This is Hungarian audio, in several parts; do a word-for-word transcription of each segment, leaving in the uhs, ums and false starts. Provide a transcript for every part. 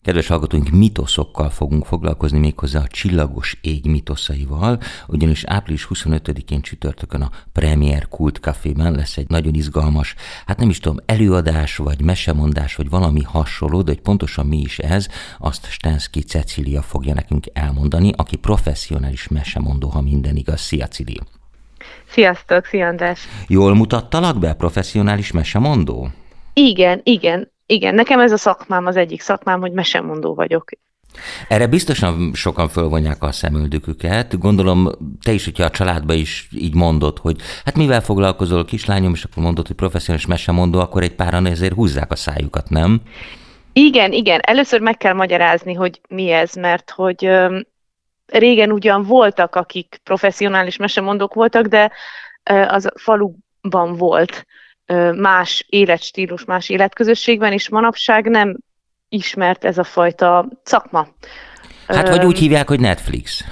Kedves hallgatóink, mitoszokkal fogunk foglalkozni, méghozzá a Csillagos ég mitoszaival, ugyanis április huszonötödikén csütörtökön a Premier Kult Cafében lesz egy nagyon izgalmas, hát nem is tudom, előadás, vagy mesemondás, vagy valami hasonló, de hogy pontosan mi is ez, azt Stenszky Cecília fogja nekünk elmondani, aki professzionális mesemondó, ha minden igaz. Szia, Cili! Sziasztok, szia András! Jól mutattalak be, professzionális mesemondó? Igen, igen. Igen, nekem ez a szakmám, az egyik szakmám, hogy mesemondó vagyok. Erre biztosan sokan fölvonják a szemöldöküket. Gondolom, te is, hogyha a családba is így mondod, hogy hát mivel foglalkozol, kislányom, és akkor mondod, hogy professzionális mesemondó, akkor egy páran ezért húzzák a szájukat, nem? Igen, igen. Először meg kell magyarázni, hogy mi ez, mert hogy öm, régen ugyan voltak, akik professzionális mesemondók voltak, de ö, az a faluban volt más életstílus, más életközösségben, és manapság nem ismert ez a fajta szakma. Hát vagy úgy hívják, hogy Netflix.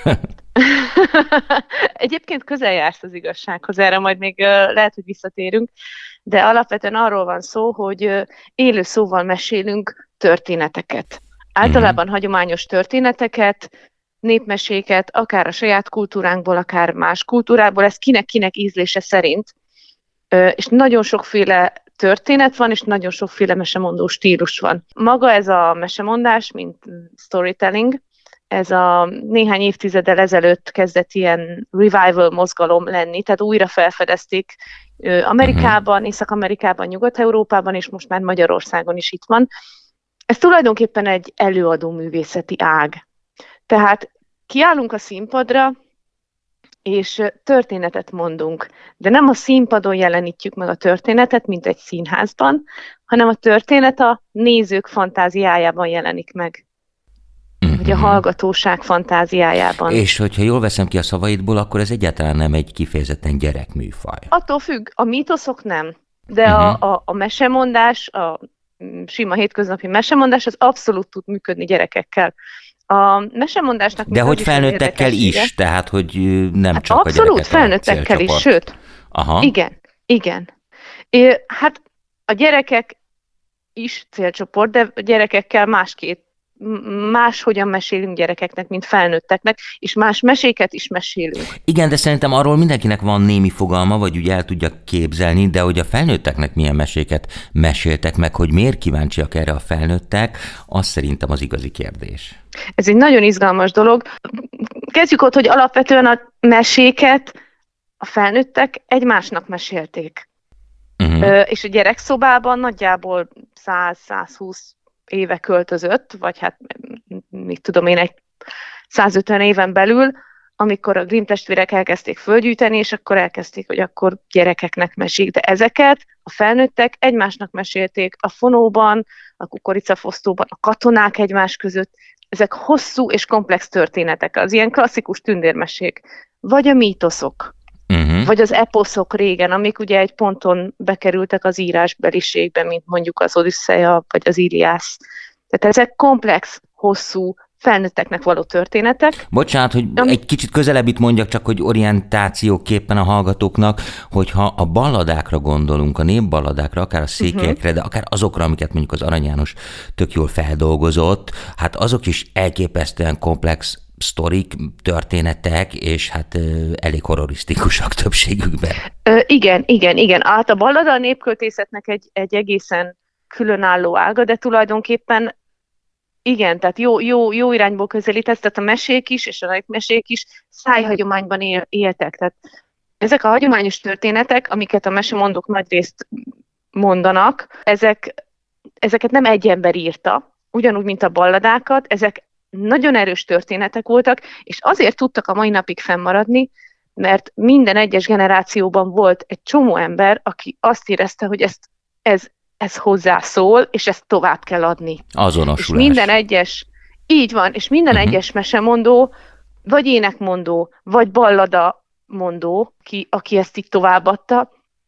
Egyébként közel jársz az igazsághoz, erre majd még lehet, hogy visszatérünk, de alapvetően arról van szó, hogy élő szóval mesélünk történeteket. Általában mm-hmm. hagyományos történeteket, népmeséket, akár a saját kultúránkból, akár más kultúrából, ez kinek-kinek ízlése szerint. És nagyon sokféle történet van, és nagyon sokféle mesemondó stílus van. Maga ez a mesemondás, mint storytelling, ez a néhány évtizeddel ezelőtt kezdett ilyen revival mozgalom lenni, tehát újra felfedezték Amerikában, Észak-Amerikában, Nyugat-Európában, és most már Magyarországon is itt van. Ez tulajdonképpen egy előadó művészeti ág. Tehát kiállunk a színpadra, és történetet mondunk, de nem a színpadon jelenítjük meg a történetet, mint egy színházban, hanem a történet a nézők fantáziájában jelenik meg, mm-hmm. vagy a hallgatóság fantáziájában. És hogyha jól veszem ki a szavaidból, akkor ez egyáltalán nem egy kifejezetten gyerekműfaj. Attól függ, a mítoszok nem, de mm-hmm. a, a, a mesemondás, a sima hétköznapi mesemondás, az abszolút tud működni gyerekekkel. A mesemondásnak... De hogy felnőttekkel is, tehát hogy nem hát csak abszolút, a gyerekek felnőttekkel is, sőt. Aha. Igen, igen. É, hát a gyerekek is célcsoport, de a gyerekekkel másképp, máshogyan mesélünk gyerekeknek, mint felnőtteknek, és más meséket is mesélünk. Igen, de szerintem arról mindenkinek van némi fogalma, vagy úgy el tudja képzelni, de hogy a felnőtteknek milyen meséket meséltek meg, hogy miért kíváncsiak erre a felnőttek, az szerintem az igazi kérdés. Ez egy nagyon izgalmas dolog. Kezdjük ott, hogy alapvetően a meséket a felnőttek egymásnak mesélték. Uh-huh. És a gyerekszobában nagyjából száz-százhúsz éve költözött, vagy hát mit tudom én, egy százötven éven belül, amikor a Grimm testvérek elkezdték fölgyűjteni, és akkor elkezdték, hogy akkor gyerekeknek mesék. De ezeket a felnőttek egymásnak mesélték a fonóban, a kukoricafosztóban, a katonák egymás között. Ezek hosszú és komplex történetek, az ilyen klasszikus tündérmesék, vagy a mítoszok, uh-huh. vagy az eposzok régen, amik ugye egy ponton bekerültek az írásbeliségbe, mint mondjuk az Odüsszeia, vagy az Iliász. Tehát ezek komplex, hosszú, felnőtteknek való történetek. Bocsánat, hogy Am- egy kicsit közelebb itt mondjak, csak hogy orientációképpen a hallgatóknak, hogyha a balladákra gondolunk, a népballadákra, akár a székelyekre, uh-huh. de akár azokra, amiket mondjuk az Arany János tök jól feldolgozott, hát azok is elképesztően komplex sztorik, történetek, és hát elég horrorisztikusak többségükben. Ö, igen, igen, igen. Hát a ballada a népköltészetnek egy, egy egészen különálló ága, de tulajdonképpen igen, tehát jó, jó, jó irányból közelítesz, tehát a mesék is, és a népmesék is szájhagyományban él, éltek. Tehát ezek a hagyományos történetek, amiket a mesemondók nagyrészt mondanak, ezek, ezeket nem egy ember írta, ugyanúgy, mint a balladákat, ezek nagyon erős történetek voltak, és azért tudtak a mai napig fennmaradni, mert minden egyes generációban volt egy csomó ember, aki azt érezte, hogy ezt, ez, ez hozzászól, és ezt tovább kell adni. Azonosulás. És minden egyes, így van, és minden uh-huh. egyes mesemondó, vagy énekmondó, vagy ballada mondó, ki, aki ezt így továbbadta,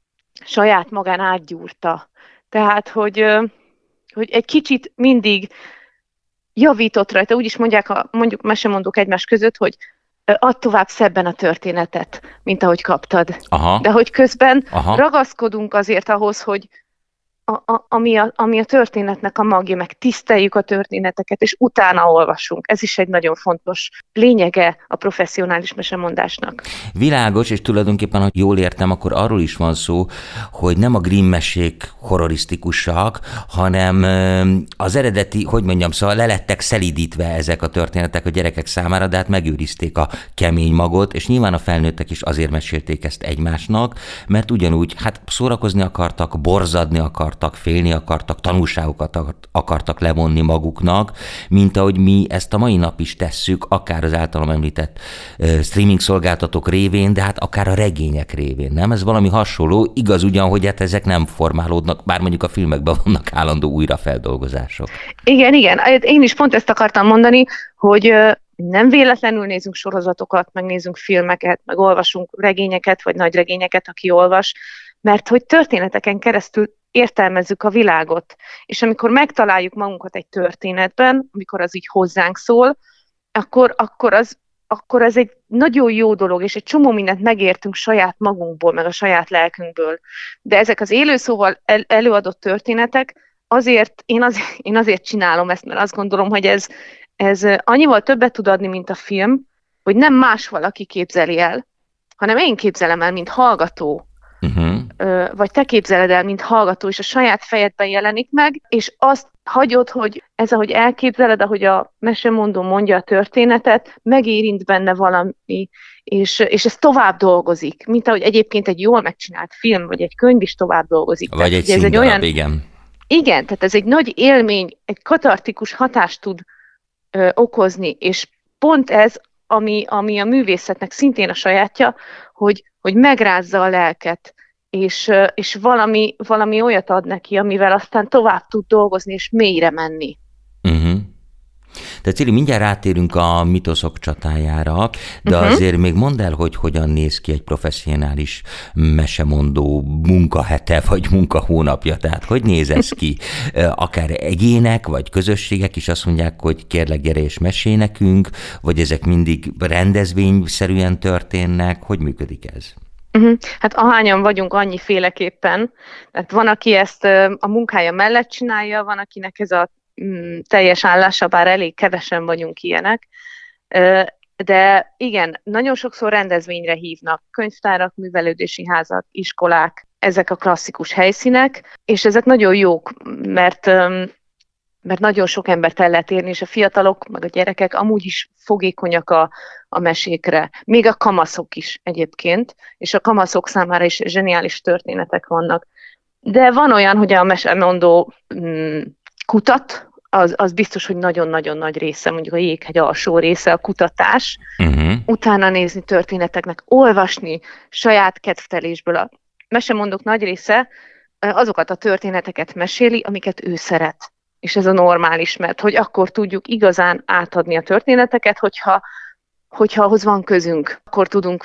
saját magán átgyúrta. Tehát, hogy, hogy egy kicsit mindig javított rajta, úgy is mondják, ha mondjuk mesemondók egymás között, hogy add tovább szebben a történetet, mint ahogy kaptad. Aha. De hogy közben Aha. ragaszkodunk azért ahhoz, hogy a, a, ami, a, ami a történetnek a magja, meg tiszteljük a történeteket, és utána olvasunk. Ez is egy nagyon fontos lényege a professzionális mesemondásnak. Világos, és tulajdonképpen, ha jól értem, akkor arról is van szó, hogy nem a Grimm mesék horrorisztikusak, hanem az eredeti, hogy mondjam, szóval le lettek szelídítve ezek a történetek a gyerekek számára, de hát megőrizték a kemény magot, és nyilván a felnőttek is azért mesélték ezt egymásnak, mert ugyanúgy hát szórakozni akartak, borzadni akartak, félni akartak, tanulságokat akartak levonni maguknak, mint ahogy mi ezt a mai nap is tesszük, akár az általam említett uh, streaming szolgáltatók révén, de hát akár a regények révén, nem? Ez valami hasonló, igaz ugyan, hogy hát ezek nem formálódnak, bár mondjuk a filmekben vannak állandó újrafeldolgozások. Igen, igen, én is pont ezt akartam mondani, hogy nem véletlenül nézünk sorozatokat, meg nézünk filmeket, meg olvasunk regényeket, vagy nagy regényeket, aki olvas, mert hogy történeteken keresztül értelmezzük a világot. És amikor megtaláljuk magunkat egy történetben, amikor az így hozzánk szól, akkor, akkor, az, akkor ez egy nagyon jó dolog, és egy csomó mindent megértünk saját magunkból, meg a saját lelkünkből. De ezek az élőszóval el, előadott történetek, azért, én, azért, én azért csinálom ezt, mert azt gondolom, hogy ez, ez annyival többet tud adni, mint a film, hogy nem más valaki képzeli el, hanem én képzelem el, mint hallgató, uh-huh. vagy te képzeled el, mint hallgató, és a saját fejedben jelenik meg, és azt hagyod, hogy ez, ahogy elképzeled, ahogy a mesemondó mondja a történetet, megérint benne valami, és, és ez tovább dolgozik, mint ahogy egyébként egy jól megcsinált film, vagy egy könyv is tovább dolgozik. Vagy tehát, egy színdarab, egy olyan, igen. Igen, tehát ez egy nagy élmény, egy katartikus hatást tud ö, okozni, és pont ez, ami, ami a művészetnek szintén a sajátja, hogy, hogy megrázza a lelket, és, és valami, valami olyat ad neki, amivel aztán tovább tud dolgozni, és mélyre menni. Uh-huh. Tehát Cili, mindjárt rátérünk a mitoszok csatájára, de uh-huh. azért még mondd el, hogy hogyan néz ki egy professzionális mesemondó munkahete, vagy munkahónapja, tehát hogy néz ez ki? Akár egyének, vagy közösségek is azt mondják, hogy kérlek, gyere és mesélj nekünk, vagy ezek mindig rendezvényszerűen történnek, hogy működik ez? Uh-huh. Hát ahányan vagyunk, annyiféleképpen. Tehát van, aki ezt a munkája mellett csinálja, van, akinek ez a mm, teljes állása, bár elég kevesen vagyunk ilyenek. De igen, nagyon sokszor rendezvényre hívnak könyvtárak, művelődési házak, iskolák, ezek a klasszikus helyszínek, és ezek nagyon jók, mert mert nagyon sok embert el lehet érni, és a fiatalok, meg a gyerekek amúgy is fogékonyak a, a mesékre. Még a kamaszok is egyébként, és a kamaszok számára is zseniális történetek vannak. De van olyan, hogy a mesemondó mm, kutat, az, az biztos, hogy nagyon-nagyon nagy része, mondjuk a Jéghegy alsó része a kutatás, uh-huh. utána nézni történeteknek, olvasni saját kedvtelésből. A mesemondók nagy része azokat a történeteket meséli, amiket ő szeret. És ez a normális, mert hogy akkor tudjuk igazán átadni a történeteket, hogyha, hogyha ahhoz van közünk, akkor tudunk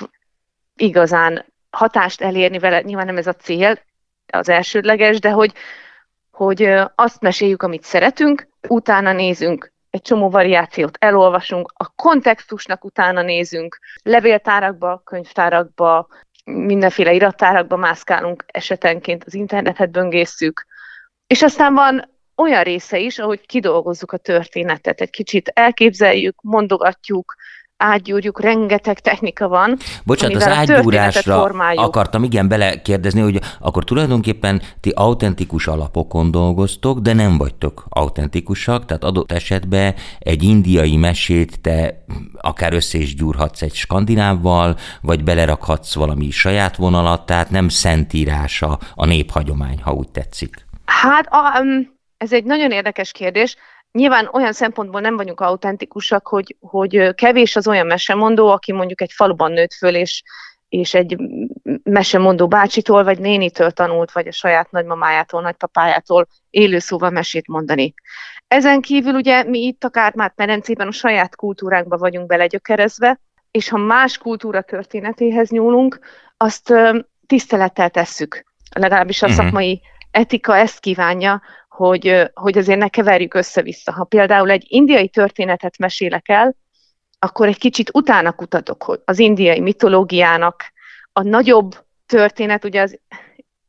igazán hatást elérni vele. Nyilván nem ez a cél, az elsődleges, de hogy, hogy azt meséljük, amit szeretünk, utána nézünk egy csomó variációt, elolvasunk, a kontextusnak utána nézünk, levéltárakba, könyvtárakba, mindenféle irattárakba mászkálunk, esetenként az internetet böngészszük, és aztán van olyan része is, ahogy kidolgozzuk a történetet, egy kicsit elképzeljük, mondogatjuk, átgyúrjuk, rengeteg technika van. Bocsánat, az átgyúrásra akartam igen belekérdezni, hogy akkor tulajdonképpen ti autentikus alapokon dolgoztok, de nem vagytok autentikusak, tehát adott esetben egy indiai mesét te akár össze is gyúrhatsz egy skandinávval, vagy belerakhatsz valami saját vonalat, tehát nem szentírása a néphagyomány, ha úgy tetszik. Hát a, um... ez egy nagyon érdekes kérdés. Nyilván olyan szempontból nem vagyunk autentikusak, hogy, hogy kevés az olyan mesemondó, aki mondjuk egy faluban nőtt föl, és, és egy mesemondó bácsitól, vagy nénitől tanult, vagy a saját nagymamájától, nagypapájától élő szóval mesét mondani. Ezen kívül ugye mi itt a Kárpát-medencében a saját kultúránkba vagyunk belegyökerezve, és ha más kultúra történetéhez nyúlunk, azt tisztelettel tesszük. Legalábbis a uh-huh. szakmai etika ezt kívánja, hogy, hogy azért ne keverjük össze-vissza. Ha például egy indiai történetet mesélek el, akkor egy kicsit utána kutatok, hogy az indiai mitológiának a nagyobb történet, ugye az,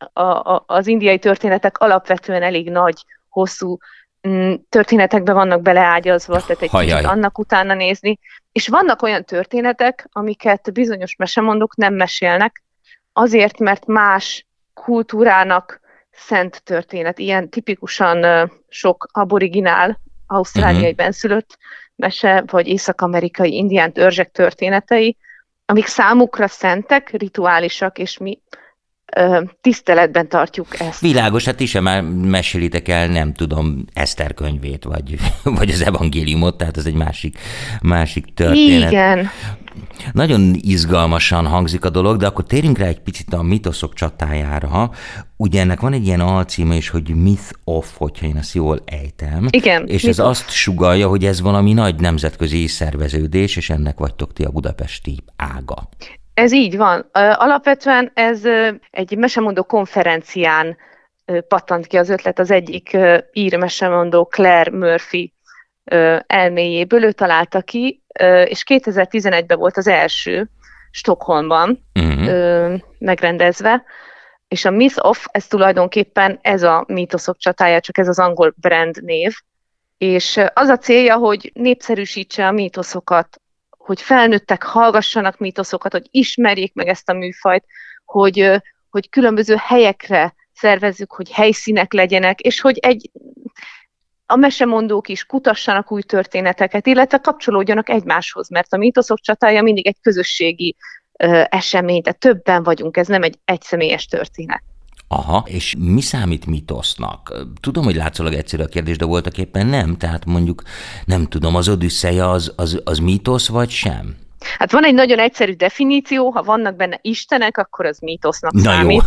a, a, az indiai történetek alapvetően elég nagy, hosszú m, történetekbe vannak beleágyazva, tehát egy Hajjaj. kicsit annak utána nézni. És vannak olyan történetek, amiket bizonyos mesemondók nem mesélnek, azért, mert más kultúrának szent történet. Ilyen tipikusan uh, sok aboriginál, ausztráliai uh-huh. benszülött mese, vagy észak-amerikai indián törzsek történetei, amik számukra szentek, rituálisak, és mi ö, tiszteletben tartjuk ezt. Világos, hát ti sem már mesélitek el, nem tudom, Eszter könyvét, vagy, vagy az evangéliumot, tehát ez egy másik, másik történet. Igen. Nagyon izgalmasan hangzik a dolog, de akkor térjünk rá egy picit a mitoszok csatájára. Ugye ennek van egy ilyen alcíme is, hogy Myth of, hogyha én ezt jól ejtem. Igen. És ez azt sugallja, hogy ez valami nagy nemzetközi szerveződés, és ennek vagytok ti a budapesti ága. Ez így van. Alapvetően ez egy mesemondó konferencián pattant ki az ötlet, az egyik ír mesemondó Claire Murphy elméjéből, ő találta ki, és kétezer-tizenegyben volt az első Stockholmban uh-huh. megrendezve, és a Myth of, ez tulajdonképpen ez a mítoszok csatája, csak ez az angol brand név, és az a célja, hogy népszerűsítse a mítoszokat, hogy felnőttek hallgassanak mítoszokat, hogy ismerjék meg ezt a műfajt, hogy, hogy különböző helyekre szervezzük, hogy helyszínek legyenek, és hogy egy, a mesemondók is kutassanak új történeteket, illetve kapcsolódjanak egymáshoz, mert a mítoszok csatája mindig egy közösségi ö, esemény, tehát többen vagyunk, ez nem egy egyszemélyes történet. Aha, és mi számít mitosznak? Tudom, hogy látszólag egyszerű a kérdés, de voltak éppen nem, tehát mondjuk nem tudom, az Odüsszeia az, az, az mítosz vagy sem? Hát van egy nagyon egyszerű definíció, ha vannak benne istenek, akkor az mítosznak Na számít.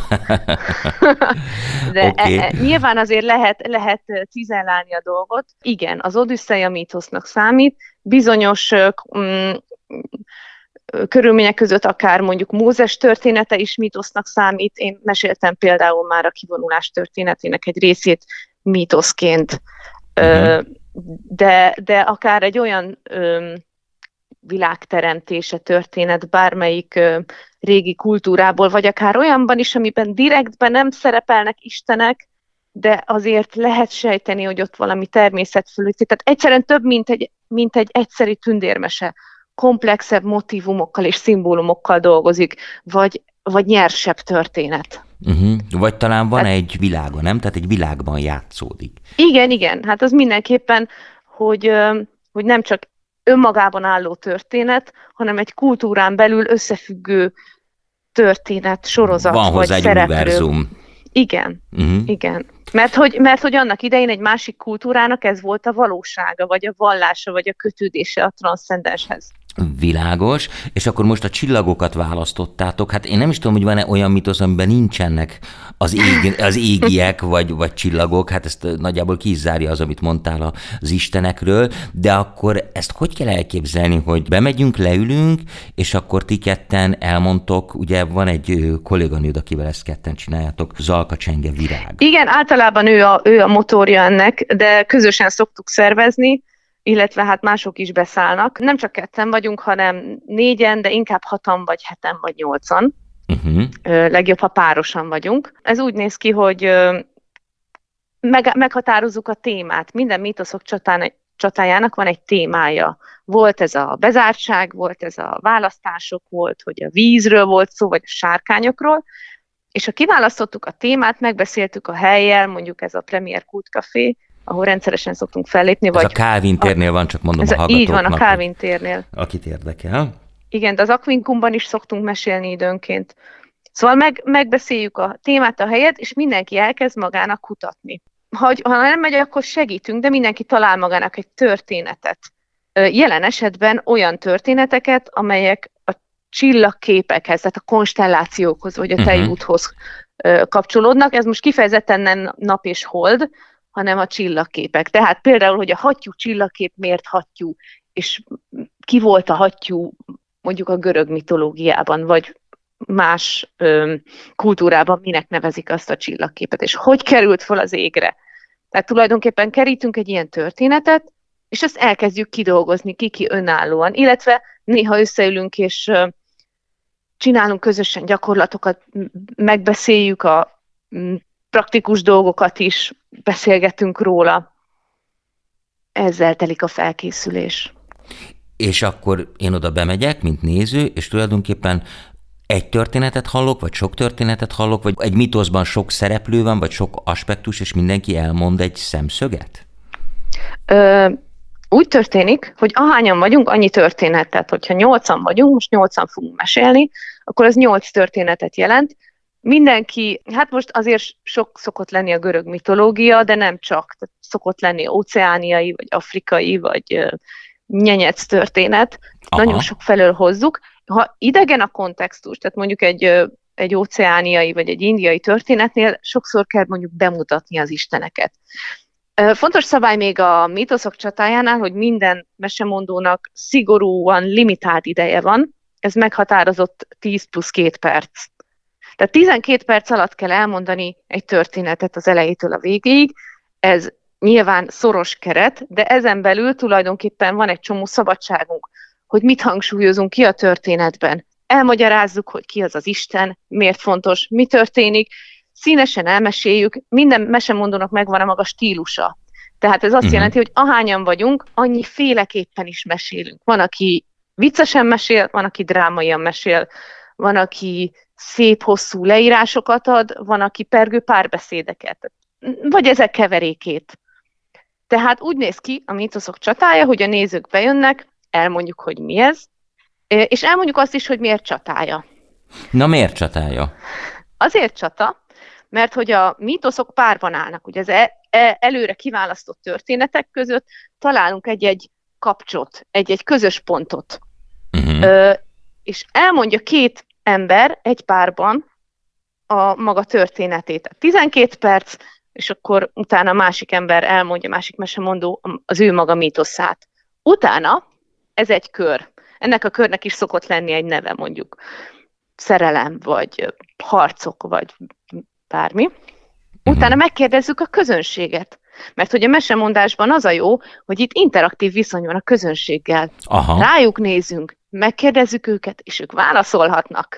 De okay. e, e, nyilván azért lehet, lehet cizellálni a dolgot. Igen, az Odüsszeia mítosznak számít, bizonyos mm, körülmények között akár mondjuk Mózes története is mítosznak számít. Én meséltem például már a kivonulás történetének egy részét mítoszként, uh-huh. de, de akár egy olyan világteremtése történet bármelyik régi kultúrából, vagy akár olyanban is, amiben direktben nem szerepelnek istenek, de azért lehet sejteni, hogy ott valami természet fölötti. Tehát egyszerűen több, mint egy, mint egy egyszerű tündérmese. Komplexebb motívumokkal és szimbólumokkal dolgozik, vagy, vagy nyersebb történet. Uh-huh. Vagy talán van hát, egy világa, nem? Tehát egy világban játszódik. Igen, igen. Hát az mindenképpen, hogy, hogy nem csak önmagában álló történet, hanem egy kultúrán belül összefüggő történet, sorozat, van vagy hozzá egy szereplő. univerzum. Igen, uh-huh. igen. Mert hogy, mert hogy annak idején egy másik kultúrának ez volt a valósága, vagy a vallása, vagy a kötődése a transzcendenshez. Világos, és akkor most a csillagokat választottátok. Hát én nem is tudom, hogy van-e olyan mitosz, amiben nincsenek az, ég, az égiek, vagy, vagy csillagok, hát ezt nagyjából ki is zárja az, amit mondtál az istenekről, de akkor ezt hogy kell elképzelni, hogy bemegyünk, leülünk, és akkor ti ketten elmondtok, ugye van egy kolléganőd, akivel ezt ketten csináljátok, Zalka Csenge Virág. Igen, általában ő a, ő a motorja ennek, de közösen szoktuk szervezni, illetve hát mások is beszállnak. Nem csak ketten vagyunk, hanem négyen, de inkább hatan, vagy heten, vagy nyolcan. Uh-huh. Legjobb, ha párosan vagyunk. Ez úgy néz ki, hogy meg, meghatározzuk a témát. Minden mítoszok csatán, csatájának van egy témája. Volt ez a bezártság, volt ez a választások, volt, hogy a vízről volt szó, vagy a sárkányokról, és ha kiválasztottuk a témát, megbeszéltük a hellyel, mondjuk ez a Premier Kult Café, ahol rendszeresen szoktunk fellépni. Ez vagy a Kálvin térnél van, csak mondom ez a hallgatóknak. Így van, a Kálvin térnél. Akit érdekel. Igen, de az Aquincumban is szoktunk mesélni időnként. Szóval meg, megbeszéljük a témát, a helyet, és mindenki elkezd magának kutatni. Ha, ha nem megy, akkor segítünk, de mindenki talál magának egy történetet. Jelen esetben olyan történeteket, amelyek a csillagképekhez, tehát a konstellációkhoz, vagy a tejúthoz uh-huh. kapcsolódnak. Ez most kifejezetten nem nap és hold, hanem a csillagképek. Tehát például, hogy a hattyú csillagkép miért hattyú, és ki volt a hattyú mondjuk a görög mitológiában, vagy más ö, kultúrában minek nevezik azt a csillagképet, és hogy került fel az égre. Tehát tulajdonképpen kerítünk egy ilyen történetet, és ezt elkezdjük kidolgozni ki-ki önállóan, illetve néha összeülünk, és ö, csinálunk közösen gyakorlatokat, megbeszéljük a praktikus dolgokat is beszélgetünk róla. Ezzel telik a felkészülés. És akkor én oda bemegyek, mint néző, és tulajdonképpen egy történetet hallok, vagy sok történetet hallok, vagy egy mítoszban sok szereplő van, vagy sok aspektus, és mindenki elmond egy szemszöget? Ö, úgy történik, hogy ahányan vagyunk, annyi történet. Tehát, hogyha nyolcan vagyunk, most nyolcan fogunk mesélni, akkor az nyolc történetet jelent. Mindenki, hát most azért sok szokott lenni a görög mitológia, de nem csak. Tehát szokott lenni óceániai, vagy afrikai, vagy nyenyec történet. Aha. Nagyon sok felől hozzuk. Ha idegen a kontextus, tehát mondjuk egy, egy óceániai vagy egy indiai történetnél sokszor kell mondjuk bemutatni az isteneket. Fontos szabály még a mítoszok csatájánál, hogy minden mesemondónak szigorúan limitált ideje van, ez meghatározott tíz plusz két perc. Tehát tizenkét perc alatt kell elmondani egy történetet az elejétől a végéig, ez nyilván szoros keret, de ezen belül tulajdonképpen van egy csomó szabadságunk, hogy mit hangsúlyozunk ki a történetben. Elmagyarázzuk, hogy ki az az Isten, miért fontos, mi történik, színesen elmeséljük, minden mesemondónak megvan a maga stílusa. Tehát ez azt uh-huh. jelenti, hogy ahányan vagyunk, annyi féleképpen is mesélünk. Van, aki viccesen mesél, van, aki drámaian mesél, van, aki szép, hosszú leírásokat ad, van, aki pergő párbeszédeket, vagy ezek keverékét. Tehát úgy néz ki a mítoszok csatája, hogy a nézők bejönnek, elmondjuk, hogy mi ez, és elmondjuk azt is, hogy miért csatája. Na, miért csatája? Azért csata, mert hogy a mítoszok párban állnak. Ugye az e- e- előre kiválasztott történetek között találunk egy-egy kapcsot, egy-egy közös pontot. Uh-huh. Ö, és elmondja két ember egy párban a maga történetét. tizenkét perc, és akkor utána másik ember elmondja, másik mesemondó az ő maga mítoszát. Utána ez egy kör. Ennek a körnek is szokott lenni egy neve, mondjuk szerelem, vagy harcok, vagy bármi. Utána megkérdezzük a közönséget. Mert hogy a mesemondásban az a jó, hogy itt interaktív viszony van a közönséggel. Aha. Rájuk nézünk, megkérdezzük őket, és ők válaszolhatnak.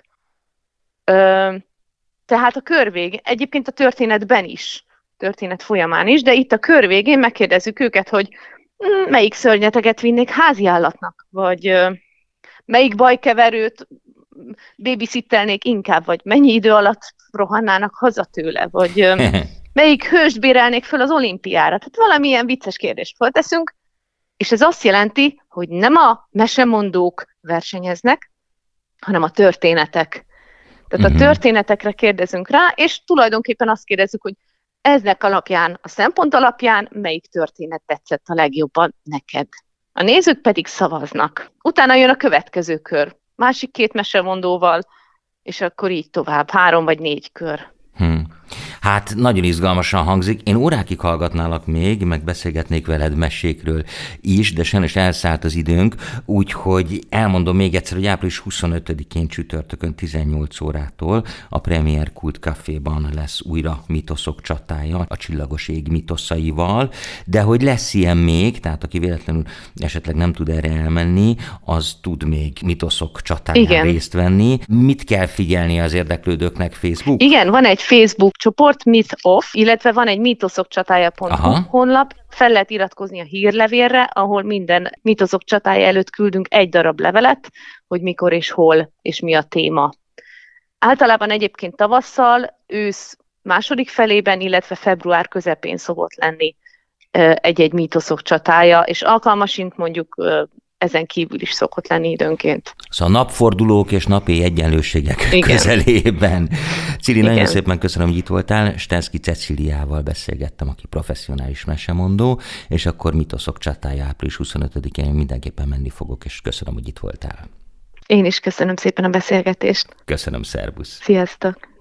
Ö, tehát a kör végén, egyébként a történetben is, történet folyamán is, de itt a kör végén megkérdezzük őket, hogy melyik szörnyeteget vinnék háziállatnak, vagy ö, melyik bajkeverőt babysittelnék inkább, vagy mennyi idő alatt rohannának haza tőle, vagy ö, melyik hőst bérelnék föl az olimpiára. Tehát valamilyen vicces kérdést fölteszünk, és ez azt jelenti, hogy nem a mesemondók versenyeznek, hanem a történetek. Tehát uh-huh. a történetekre kérdezünk rá, és tulajdonképpen azt kérdezzük, hogy eznek alapján, a szempont alapján melyik történet tetszett a legjobban neked. A nézők pedig szavaznak. Utána jön a következő kör. Másik két mesemondóval, és akkor így tovább. Három vagy négy kör. Hmm. Hát nagyon izgalmasan hangzik. Én órákig hallgatnálak még, meg beszélgetnék veled mesékről is, de sajnos elszállt az időnk, úgyhogy elmondom még egyszer, hogy április huszonötödikén csütörtökön tizennyolc órától a Premier Kult Caféban lesz újra mítoszok csatája, a Csillagos ég mítoszaival, de hogy lesz ilyen még, tehát aki véletlenül esetleg nem tud erre elmenni, az tud még mítoszok csatáján Igen. részt venni. Mit kell figyelni az érdeklődőknek? Facebook? Igen, van egy Facebook csoport, Myth Off, illetve van egy mítoszok csatája pont hu honlap, fel lehet iratkozni a hírlevélre, ahol minden mítoszok csatája előtt küldünk egy darab levelet, hogy mikor és hol és mi a téma. Általában egyébként tavasszal, ősz második felében, illetve február közepén szokott lenni egy-egy mítoszok csatája, és alkalmasint mondjuk ezen kívül is szokott lenni időnként. Szóval napfordulók és napi egyenlőségek Igen. közelében. Cili, Igen. nagyon szépen köszönöm, hogy itt voltál. Stenszky Ceciliával beszélgettem, aki professzionális mesemondó, és akkor mítoszok csatája április huszonötödikén mindenképpen menni fogok, és köszönöm, hogy itt voltál. Én is köszönöm szépen a beszélgetést. Köszönöm, szervusz. Sziasztok.